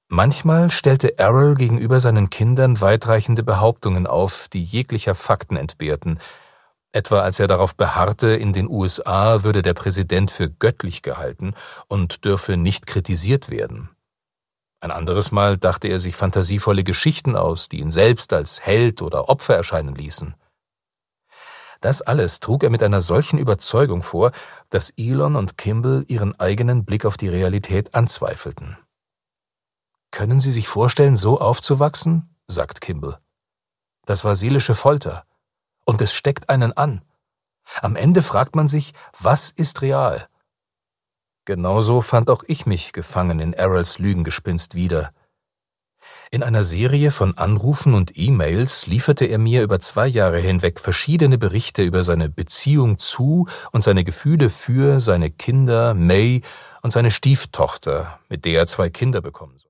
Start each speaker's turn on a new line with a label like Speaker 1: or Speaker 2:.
Speaker 1: Manchmal stellte Errol gegenüber seinen Kindern weitreichende Behauptungen auf, die jeglicher Fakten entbehrten, etwa als er darauf beharrte, in den USA würde der Präsident für göttlich gehalten und dürfe nicht kritisiert werden. Ein anderes Mal dachte er sich fantasievolle Geschichten aus, die ihn selbst als Held oder Opfer erscheinen ließen. Das alles trug er mit einer solchen Überzeugung vor, dass Elon und Kimball ihren eigenen Blick auf die Realität anzweifelten. »Können Sie sich vorstellen, so aufzuwachsen?« sagt Kimball. »Das war seelische Folter. Und es steckt einen an. Am Ende fragt man sich, was ist real?« Genauso fand auch ich mich gefangen in Errols Lügengespinst wieder. In einer Serie von Anrufen und E-Mails lieferte er mir über 2 Jahre hinweg verschiedene Berichte über seine Beziehung zu und seine Gefühle für seine Kinder, May und seine Stieftochter, mit der er 2 Kinder bekommen soll.